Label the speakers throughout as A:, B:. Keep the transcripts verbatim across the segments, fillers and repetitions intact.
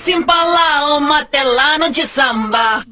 A: assim pra lá, o matelano de samba.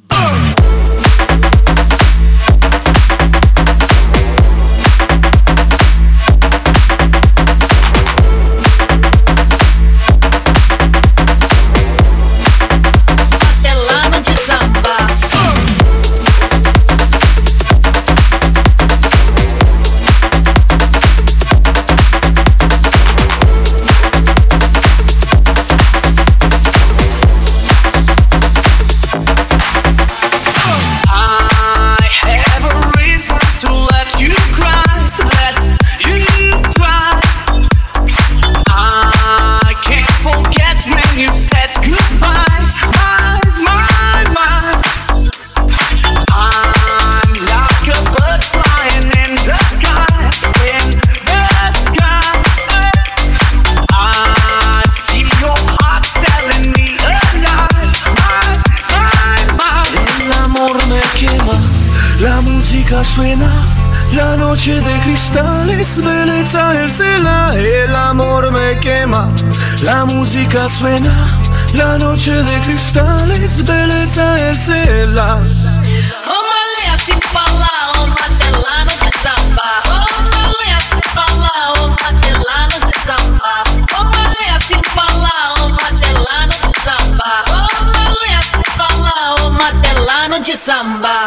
B: La música suena, la noche de cristales, belleza el cela, el amor me quema. La música suena, la noche de cristales, belleza el cela.
A: Omale assim pra lá, o matelano de samba. Omale assim pra lá, o matelano de samba. Omale assim pra lá, o matelano de samba. Omale assim pra lá, o matelano de samba.